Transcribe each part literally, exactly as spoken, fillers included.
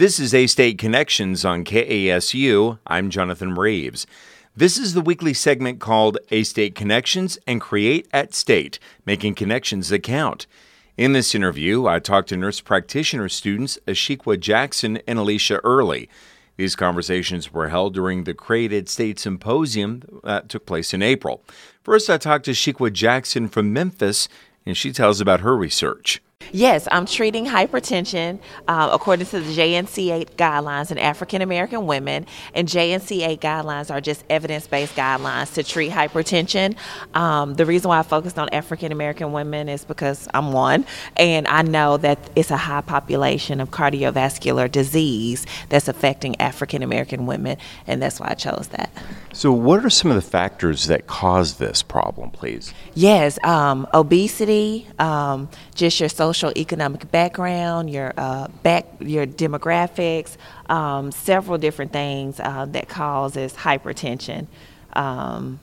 This is A-State Connections on K A S U. I'm Jonathan Reeves. This is the weekly segment called A-State Connections and Create at State, making connections that count. In this interview, I talked to nurse practitioner students Ashikwa Jackson and Alicia Early. These conversations were held during the Create at State Symposium that took place in April. First, I talked to Ashikwa Jackson from Memphis, and she tells about her research. Yes, I'm treating hypertension uh, according to the J N C eight guidelines in African American women. And J N C eight guidelines are just evidence-based guidelines to treat hypertension. Um, the reason why I focused on African American women is because I'm one, and I know that it's a high population of cardiovascular disease that's affecting African American women, and that's why I chose that. So what are some of the factors that cause this problem, please? Yes, um, obesity, um, just your social economic background, your uh, back, your demographics, um, several different things uh, that causes hypertension um,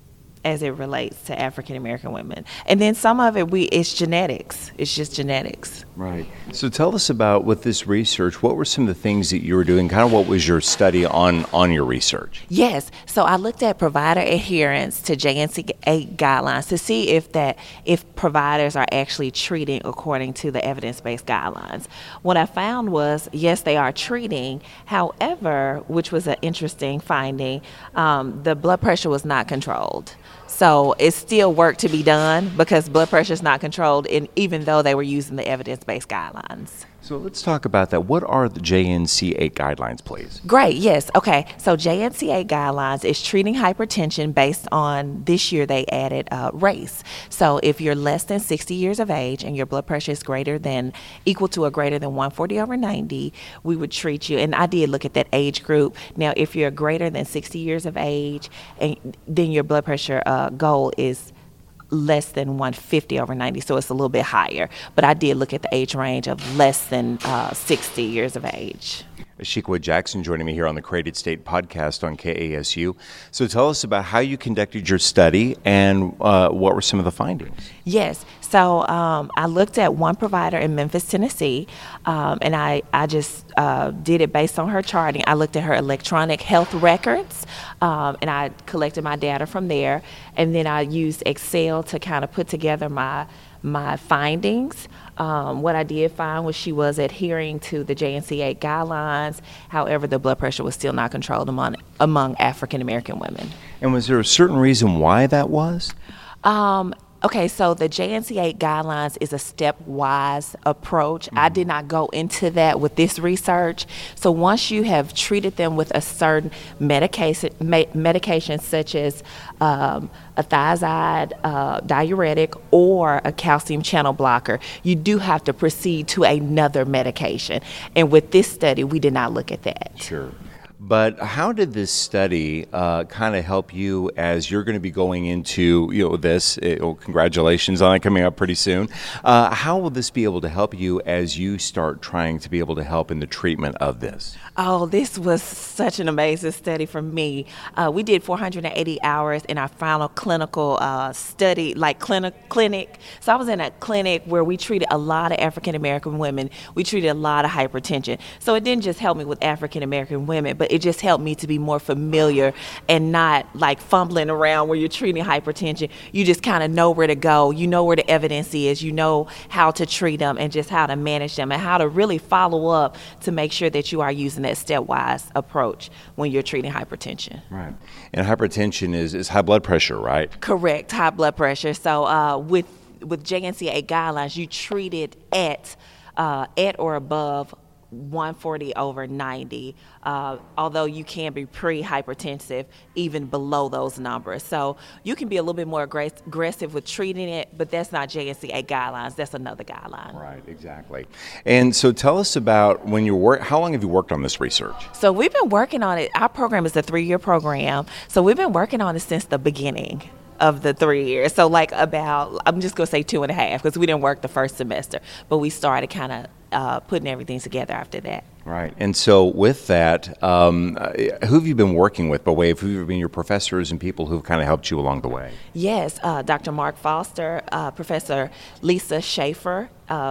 as it relates to African American women. And then some of it, we it's genetics. It's just genetics. Right. So tell us about, with this research, what were some of the things that you were doing? Kind of what was your study on, on your research? Yes. So I looked at provider adherence to J N C eight guidelines to see if that if providers are actually treating according to the evidence-based guidelines. What I found was, yes, they are treating. However, which was an interesting finding, um, the blood pressure was not controlled. So it's still work to be done because blood pressure is not controlled, in, even though they were using the evidence-based guidelines. So let's talk about that. What are the J N C eight guidelines, please? Great, yes. Okay, so J N C eight guidelines is treating hypertension based on, this year they added uh, race. So if you're less than sixty years of age and your blood pressure is greater than, equal to or greater than one forty over ninety, we would treat you. And I did look at that age group. Now, if you're greater than sixty years of age, and then your blood pressure uh, goal is less than one fifty over ninety, so it's a little bit higher. But I did look at the age range of less than uh, sixty years of age. Ashikwa Jackson joining me here on the Create at State podcast on K A S U. So tell us about how you conducted your study and uh, what were some of the findings? Yes. So um, I looked at one provider in Memphis, Tennessee, um, and I, I just uh, did it based on her charting. I looked at her electronic health records, um, and I collected my data from there. And then I used Excel to kind of put together my my findings. Um, what I did find was she was adhering to the J N C eight guidelines. However, the blood pressure was still not controlled among, among African American women. And was there a certain reason why that was? Um, Okay, so the J N C eight guidelines is a stepwise approach. Mm-hmm. I did not go into that with this research. So once you have treated them with a certain medication, me- medication such as um, a thiazide uh, diuretic or a calcium channel blocker, you do have to proceed to another medication. And with this study, we did not look at that. Sure. But how did this study uh, kind of help you as you're going to be going into, you know, this? It, oh, congratulations on it coming up pretty soon. Uh, how will this be able to help you as you start trying to be able to help in the treatment of this? Oh, this was such an amazing study for me. Uh, we did four hundred eighty hours in our final clinical uh, study, like clinic, clinic. So I was in a clinic where we treated a lot of African American women. We treated a lot of hypertension. So it didn't just help me with African American women, but it just helped me to be more familiar and not like fumbling around where you're treating hypertension. You just kind of know where to go. You know where the evidence is. You know how to treat them and just how to manage them and how to really follow up to make sure that you are using that stepwise approach when you're treating hypertension. Right. And hypertension is, is high blood pressure, right? Correct, high blood pressure. So uh, with with J N C eight guidelines, you treat it at uh, at or above one forty over ninety, uh, although you can be pre-hypertensive even below those numbers. So you can be a little bit more aggress- aggressive with treating it, but that's not J N C eight guidelines. That's another guideline. Right, exactly. And so tell us about when you work, how long have you worked on this research? So we've been working on it. Our program is a three-year program. So we've been working on it since the beginning of the three years. So like about, I'm just going to say two and a half because we didn't work the first semester, but we started kind of uh, putting everything together after that. Right. And so with that, um, who have you been working with by way of who have been your professors and people who've kind of helped you along the way? Yes, uh, Doctor Mark Foster, uh, Professor Lisa Schaefer, uh,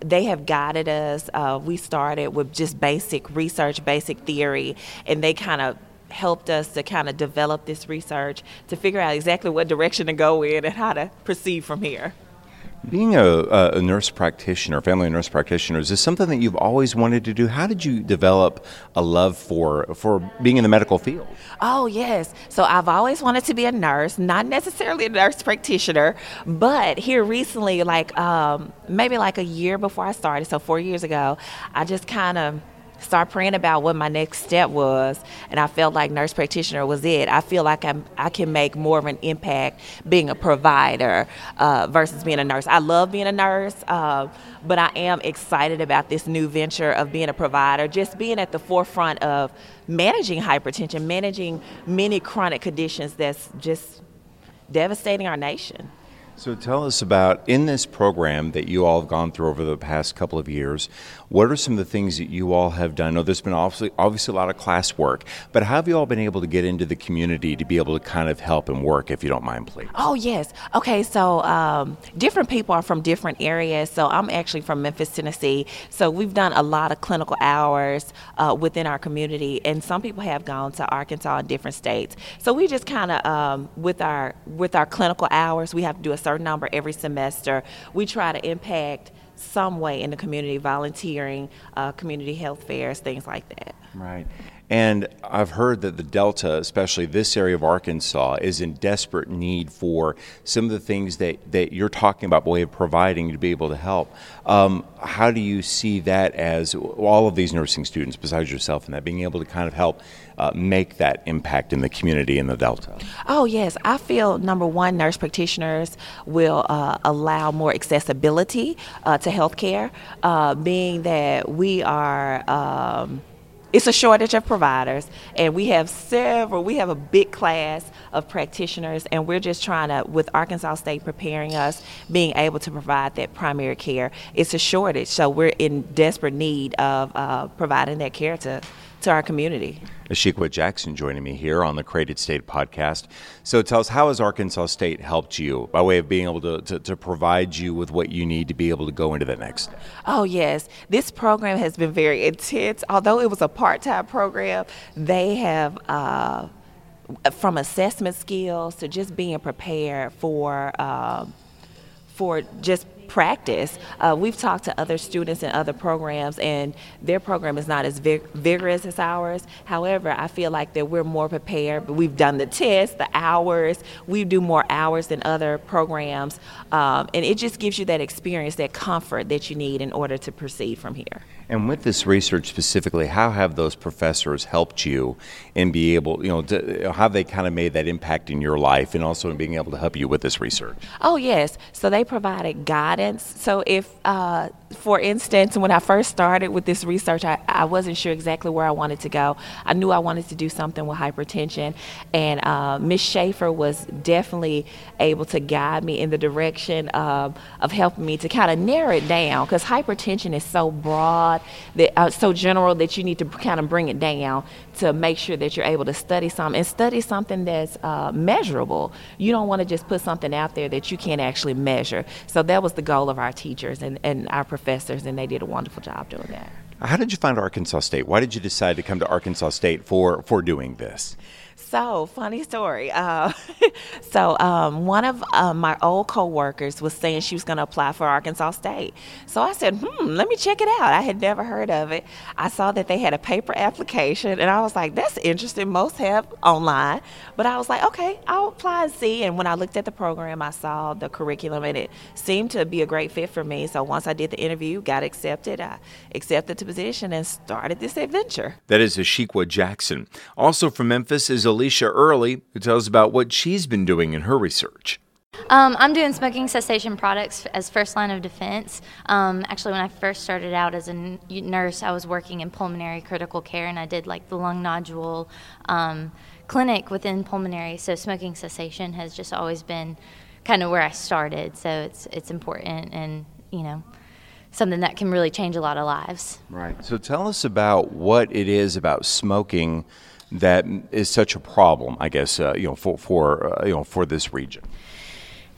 they have guided us. Uh, we started with just basic research, basic theory, and they kind of helped us to kind of develop this research to figure out exactly what direction to go in and how to proceed from here. Being a, a nurse practitioner, family nurse practitioner, is this something that you've always wanted to do? How did you develop a love for for being in the medical field? Oh, yes. So I've always wanted to be a nurse, not necessarily a nurse practitioner, but here recently, like um, maybe like a year before I started, so four years ago, I just kind of start praying about what my next step was, and I felt like nurse practitioner was it. I feel like I'm, I can make more of an impact being a provider uh, versus being a nurse. I love being a nurse, uh, but I am excited about this new venture of being a provider, just being at the forefront of managing hypertension, managing many chronic conditions that's just devastating our nation. So tell us about, in this program that you all have gone through over the past couple of years, what are some of the things that you all have done? I know there's been obviously, obviously a lot of class work, but how have you all been able to get into the community to be able to kind of help and work, if you don't mind, please? Oh, yes. Okay, so um, different people are from different areas. So I'm actually from Memphis, Tennessee. So we've done a lot of clinical hours uh, within our community, and some people have gone to Arkansas in different states. So we just kind of, um, with our with our clinical hours, we have to do a certain number every semester. We try to impact some way in the community, volunteering, uh, community health fairs, things like that. Right. And I've heard that the Delta, especially this area of Arkansas, is in desperate need for some of the things that, that you're talking about, by way of providing to be able to help. Um, how do you see that as all of these nursing students, besides yourself, and that being able to kind of help uh, make that impact in the community in the Delta? Oh, yes. I feel, number one, nurse practitioners will uh, allow more accessibility uh, to healthcare, uh, being that we are... Um, It's a shortage of providers, and we have several, we have a big class of practitioners, and we're just trying to, with Arkansas State preparing us, being able to provide that primary care. It's a shortage, so we're in desperate need of uh, providing that care to, to our community. Ashikwa Jackson joining me here on the Created State podcast. So tell us, how has Arkansas State helped you by way of being able to, to, to provide you with what you need to be able to go into the next step? Oh, yes. This program has been very intense. Although it was a part-time program, they have, uh, from assessment skills to just being prepared for, uh, for just practice. Uh, we've talked to other students in other programs, and their program is not as vig- vigorous as ours. However, I feel like that we're more prepared. But we've done the tests, the hours. We do more hours than other programs, um, and it just gives you that experience, that comfort that you need in order to proceed from here. And with this research specifically, how have those professors helped you in be able, you know, to, how have they kind of made that impact in your life, and also in being able to help you with this research? Oh, yes. So they provided guidance. So if, uh, for instance, when I first started with this research, I, I wasn't sure exactly where I wanted to go. I knew I wanted to do something with hypertension, and uh, Miz Schaefer was definitely able to guide me in the direction of, of helping me to kind of narrow it down, because hypertension is so broad, that uh, so general, that you need to kind of bring it down to make sure that you're able to study something and study something that's uh, measurable. You don't want to just put something out there that you can't actually measure. So that was the goal of our teachers and, and our professors, and they did a wonderful job doing that. How did you find Arkansas State? Why did you decide to come to Arkansas State for, for doing this? So, funny story. Uh, so, um, one of uh, my old coworkers was saying she was going to apply for Arkansas State. So I said, hmm, let me check it out. I had never heard of it. I saw that they had a paper application, and I was like, that's interesting. Most have online. But I was like, okay, I'll apply and see. And when I looked at the program, I saw the curriculum, and it seemed to be a great fit for me. So once I did the interview, got accepted, I accepted the position and started this adventure. That is Ashikwa Jackson. Also from Memphis is Alicia Early, who tells about what she's been doing in her research. Um, I'm doing smoking cessation products as first line of defense. Um, actually, when I first started out as a n- nurse, I was working in pulmonary critical care, and I did like the lung nodule um, clinic within pulmonary. So smoking cessation has just always been kind of where I started. So it's it's important, and you know, something that can really change a lot of lives. Right. So tell us about what it is about smoking that is such a problem, I guess, uh, you know, for for uh, you know for this region.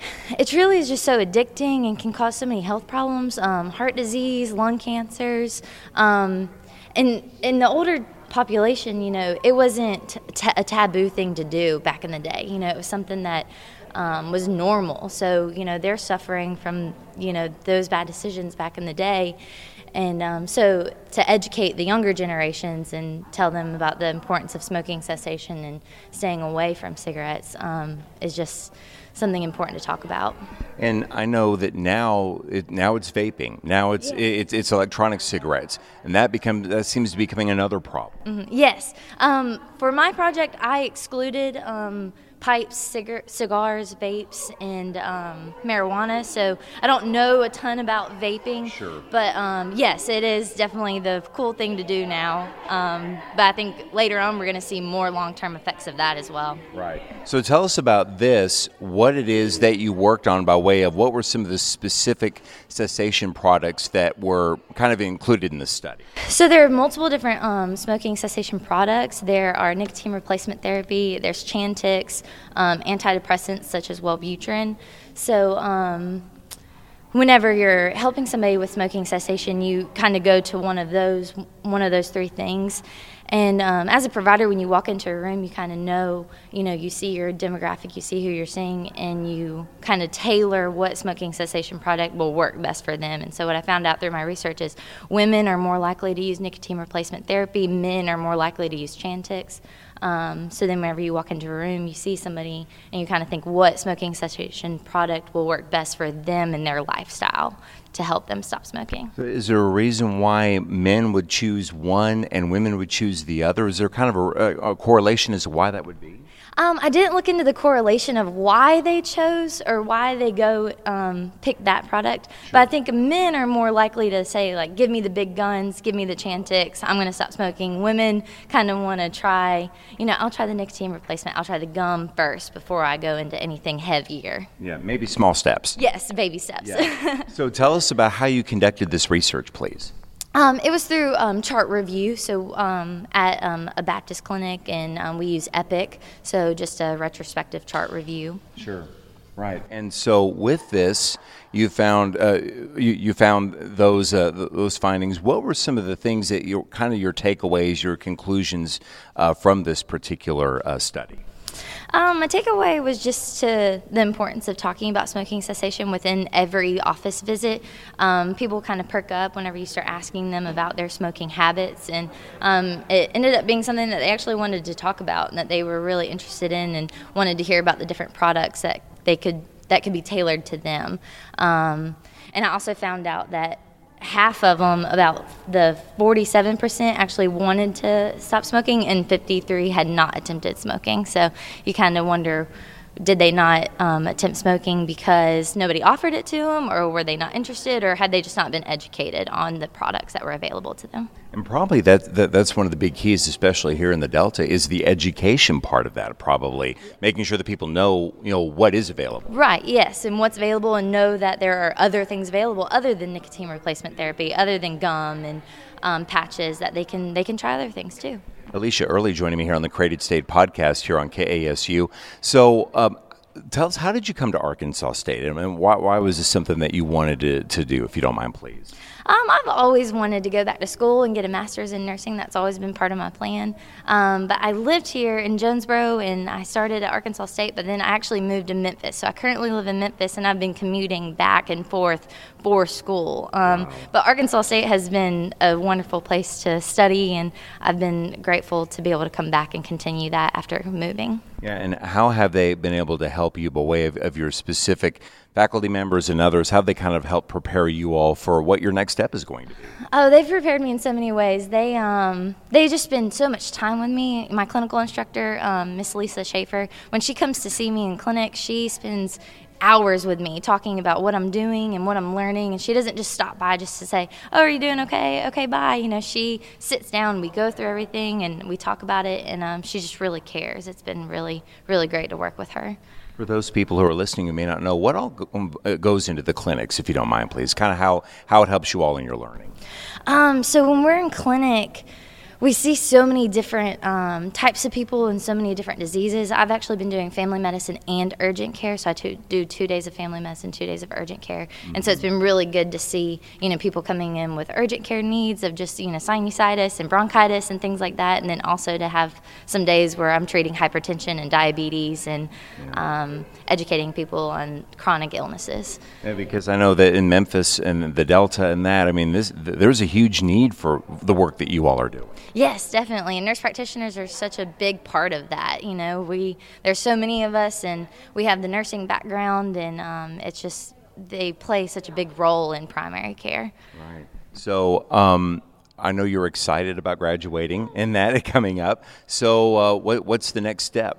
It really is just so addicting and can cause so many health problems, um, heart disease, lung cancers, um, and in the older population, you know, it wasn't t- a taboo thing to do back in the day. You know, it was something that um, was normal. So, you know, they're suffering from, you know, those bad decisions back in the day. And um, so to educate the younger generations and tell them about the importance of smoking cessation and staying away from cigarettes um, is just something important to talk about. And I know that now, it, now it's vaping. Now it's Yeah. it's it's electronic cigarettes, and that becomes that seems to be becoming another problem. Mhm. Yes. Um, for my project, I excluded um, pipes, cigar- cigars, vapes, and um, marijuana. So I don't know a ton about vaping. Sure. But um, yes, it is definitely the cool thing to do now. Um, but I think later on we're going to see more long-term effects of that as well. Right. So tell us about this, what it is that you worked on by way of what were some of the specific cessation products that were kind of included in the study? So there are multiple different um, smoking cessation products. There are nicotine replacement therapy, there's Chantix, um, antidepressants such as Wellbutrin. So um, whenever you're helping somebody with smoking cessation, you kind of go to one of those, one of those three things. And um, as a provider, when you walk into a room, you kind of know, you know, you see your demographic, you see who you're seeing, and you kind of tailor what smoking cessation product will work best for them. And so what I found out through my research is women are more likely to use nicotine replacement therapy, men are more likely to use Chantix. Um, so then whenever you walk into a room, you see somebody, and you kind of think what smoking cessation product will work best for them and their lifestyle to help them stop smoking. So is there a reason why men would choose one and women would choose the other? Is there kind of a, a correlation as to why that would be? Um, I didn't look into the correlation of why they chose or why they go um, pick that product, sure. But I think men are more likely to say, like, give me the big guns, give me the Chantix, I'm going to stop smoking. Women kind of want to try, you know, I'll try the nicotine replacement, I'll try the gum first before I go into anything heavier. Yeah, maybe small steps. Yes, baby steps. Yeah. So tell us about how you conducted this research, please. Um, it was through um, chart review, so um, at um, a Baptist clinic, and um, we use Epic, so just a retrospective chart review. Sure, right. And so with this, you found uh, you, you found those uh, those findings. What were some of the things that you kind of your takeaways, your conclusions uh, from this particular uh, study? Um, my takeaway was just to the importance of talking about smoking cessation within every office visit. Um, people kind of perk up whenever you start asking them about their smoking habits, and um, it ended up being something that they actually wanted to talk about and that they were really interested in and wanted to hear about the different products that they could that could be tailored to them. Um, and I also found out that half of them, about the forty-seven percent, actually wanted to stop smoking, and fifty-three had not attempted smoking. So you kind of wonder, did they not um, attempt smoking because nobody offered it to them, or were they not interested, or had they just not been educated on the products that were available to them? And probably that, that that's one of the big keys, especially here in the Delta, is the education part of that. Probably making sure that people know, you know, what is available. Right. Yes, and what's available, and know that there are other things available other than nicotine replacement therapy, other than gum and um, patches, that they can they can try other things too. Alicia Early joining me here on the Created State podcast here on K A S U. So. Um, Tell us, how did you come to Arkansas State? I mean, why, why was this something that you wanted to, to do, if you don't mind, please? Um, I've always wanted to go back to school and get a master's in nursing. That's always been part of my plan. Um, but I lived here in Jonesboro, and I started at Arkansas State, but then I actually moved to Memphis. So I currently live in Memphis, and I've been commuting back and forth for school. Um, wow. But Arkansas State has been a wonderful place to study, and I've been grateful to be able to come back and continue that after moving. Yeah, and how have they been able to help you by way of, of your specific faculty members and others? How have they kind of helped prepare you all for what your next step is going to be? Oh, they've prepared me in so many ways. They um they just spend so much time with me. My clinical instructor, um, Miss Lisa Schaefer, when she comes to see me in clinic, she spends hours with me talking about what I'm doing and what I'm learning, and she doesn't just stop by just to say, oh, are you doing okay? Okay, bye. You know, she sits down, we go through everything, and we talk about it, and um, she just really cares. It's been really, really great to work with her. For those people who are listening who may not know, what all go- goes into the clinics, if you don't mind, please? Kind of how, how it helps you all in your learning. Um, so when we're in clinic, We see so many different um, types of people and so many different diseases. I've actually been doing family medicine and urgent care, so I to, do two days of family medicine, two days of urgent care, mm-hmm. and so it's been really good to see, you know, people coming in with urgent care needs of just, you know, sinusitis and bronchitis and things like that, and then also to have some days where I'm treating hypertension and diabetes and yeah. um, educating people on chronic illnesses. Yeah, because I know that in Memphis and the Delta and that, I mean, this, there's a huge need for the work that you all are doing. Yes, definitely. And nurse practitioners are such a big part of that. You know, we there's so many of us, and we have the nursing background, and um, it's just they play such a big role in primary care. Right. So um, I know you're excited about graduating and that coming up. So uh, what what's the next step?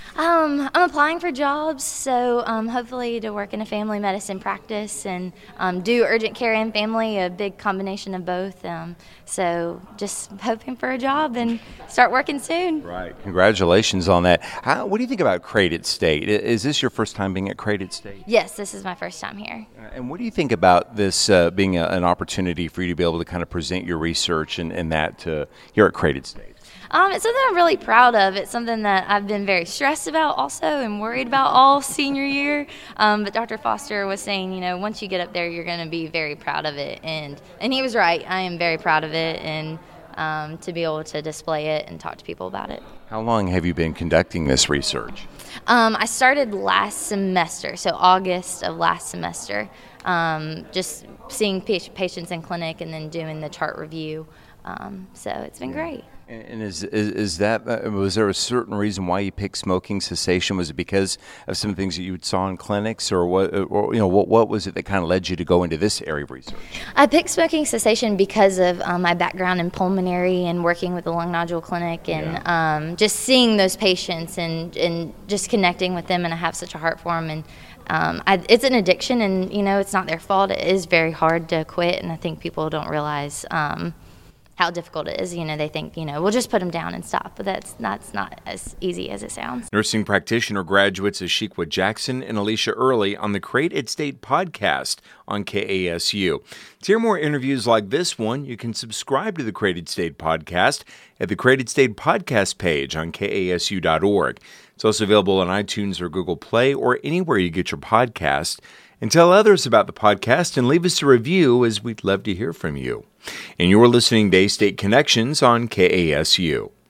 Um, I'm applying for jobs, so um, hopefully to work in a family medicine practice and um, do urgent care and family, a big combination of both. Um, so just hoping for a job and start working soon. Right. Congratulations on that. How, what do you think about Creighted State? Is this your first time being at Creighted State? Yes, this is my first time here. Uh, and what do you think about this uh, being a, an opportunity for you to be able to kind of present your research and, and that to, here at Creighted State? Um, it's something I'm really proud of. It's something that I've been very stressed about also and worried about all senior year. Um, but Doctor Foster was saying, you know, once you get up there, you're going to be very proud of it. And, and he was right. I am very proud of it, and um, to be able to display it and talk to people about it. How long have you been conducting this research? Um, I started last semester, so August of last semester, um, just seeing patients in clinic and then doing the chart review. Um, so it's been great. And is, is is that uh, was there a certain reason why you picked smoking cessation? Was it because of some things that you saw in clinics, or what? Or you know, what what was it that kind of led you to go into this area of research? I picked smoking cessation because of um, my background in pulmonary and working with the lung nodule clinic, and yeah. um, just seeing those patients and and just connecting with them. And I have such a heart for them, and um, I, it's an addiction, and you know, it's not their fault. It is very hard to quit, and I think people don't realize. Um, how difficult it is. You know, they think, you know, we'll just put them down and stop, but that's, that's not as easy as it sounds. Nursing practitioner graduates Ashikwa Jackson and Alicia Early on the Creighted State podcast on K A S U. To hear more interviews like this one, you can subscribe to the Creighted State podcast at the Creighted State podcast page on K A S U dot org. It's also available on iTunes or Google Play or anywhere you get your podcast. And tell others about the podcast and leave us a review, as we'd love to hear from you. And you're listening to A-State Connections on K A S U.